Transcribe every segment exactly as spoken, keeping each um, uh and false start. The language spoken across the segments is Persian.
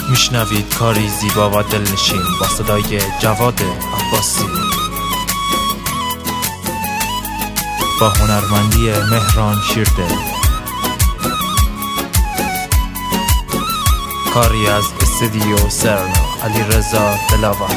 میشنوید کاری زیبا و دلنشین با صدای جواد عباسی با هنرمندی مهران شیرده. کاری از استودیو سرنا علیرضا دلاور.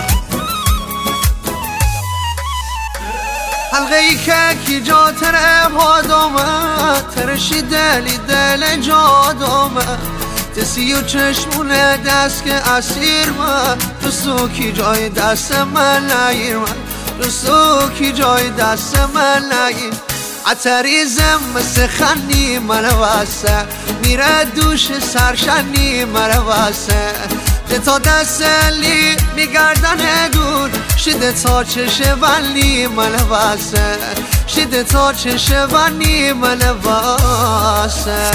حلقه ای که کی جا تره پادامه ترشی دلی دل جادامه تسی و چشمونه دست که اسیر من دوستو کی جای دست من نگیر من دوستو کی جای دست من نگیر عطریزم مثل خنی من واسه میره دوش سرشنی من واسه ده تا دستلی میگردن دور شده تا چشه ونی من واسه شده تا چشه ونی من واسه.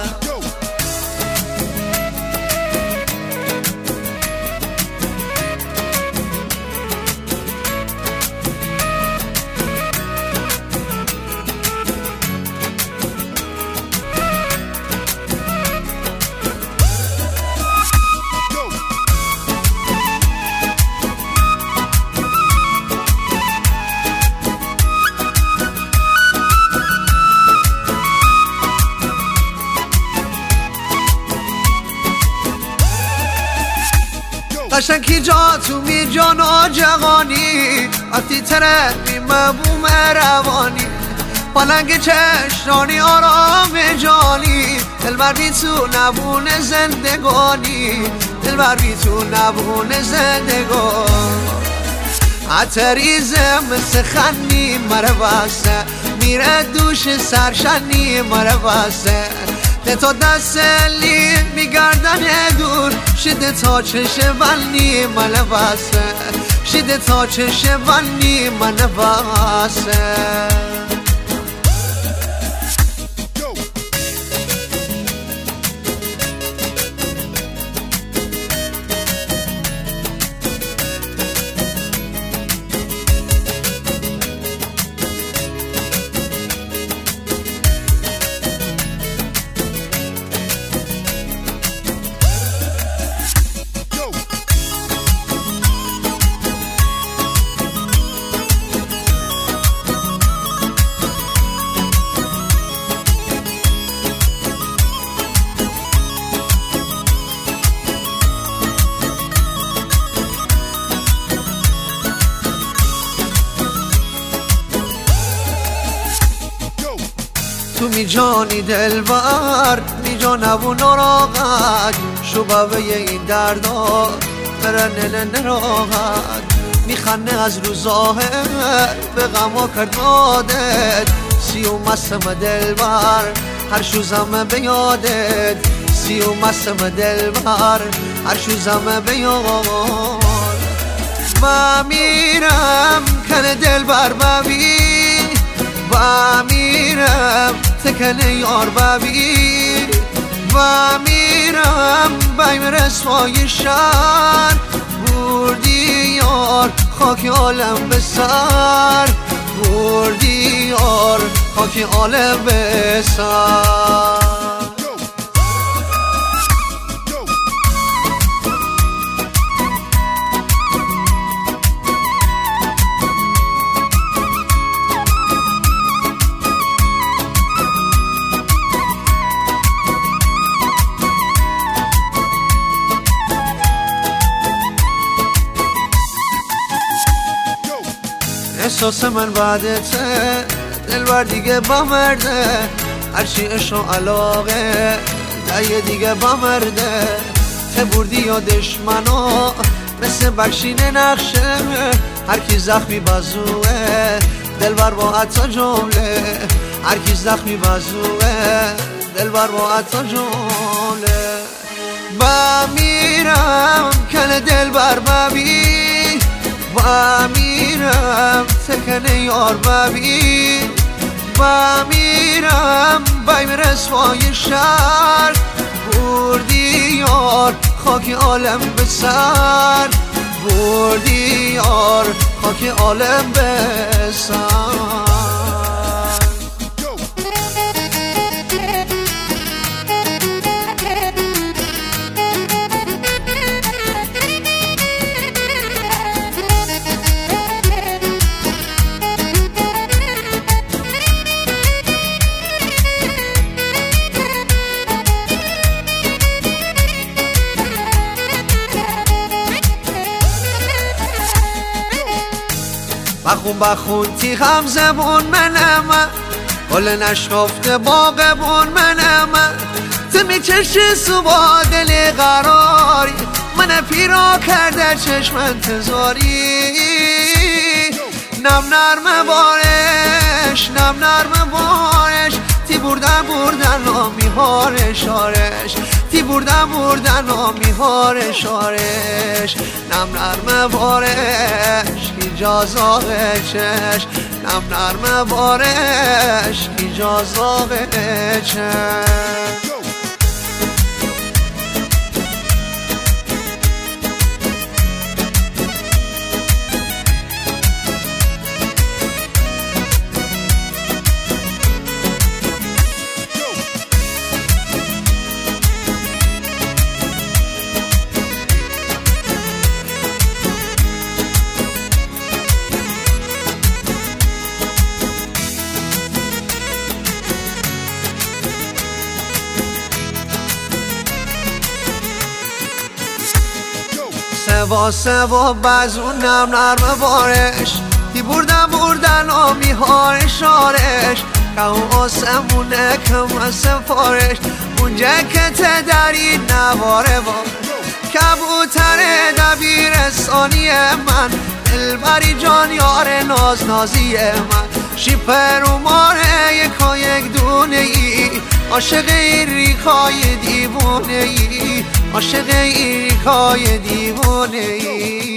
قشنگ کی جا تو می جان آجغانی وقتی تره می مبوم روانی پلنگ چشرانی آرام جانی دلبر بی تو نبون زندگانی دلبر بی تو نبون زندگانی عطریزم مثل خنی مره واسه میره دوش سرشنی مره واسه ده تا دستلی میگردن دور شده تا چشه ونی من واسه شده تا چشه ونی من واسه. تو می جانی دلبر می جانم و نراغت شبابه این دردا مرنه نراغت می خنه از روزاه به غما کرد نادت سی و مسم دلبر هر شوزم به یادت سی و مسم دلبر هر شوزم به یاد و میرم کنه دلبر ببین و میرم تکنه یار ببین و میرم بیم رسوای شهر بردی یار خاک عالم به سر بردی یار خاک عالم به سر. احساس من بعدته دلبر دیگه بمرده هرچی عشق و علاقه دیگه دیگه بمرده ته بردی یادش منو مثل بخشین نقشه هر کی زخمی بازوه دلبر با عطا جمله هر کی زخمی بازوه دلبر با عطا جمله با میرم کنه دلبر ببین و میرم سکنه یار ببین و میرم بیم رسوای شهر بردی یار خاک عالم به سر بردی یار خاک عالم به سر. بخون بخون تیغم زبون منم گل نشکفته باغبون منم تو میچشی سوبا دل قراری من پیرا کرده چشم انتظاری نم نرم بارش نم نرم بارش تی بردن بردن آمی هارش آرش تی بردن بردن آمی هارش آرش نم نرم بارش ایجاز آقه چش نم نرم بارش ایجاز آقه چش سوا سوا بزون نم نرم بارش تی بردن بردن آمی هارش آرش که آسمونه کم سفارش اونجا که تدری نواره بار کبوتر دبیرستانی من دلبری جان یار ناز نازی من شیپر و ماره یکا یک دونه ای عاشق این ریخای دیوونه ای عاشق این ریخای دیوونه ای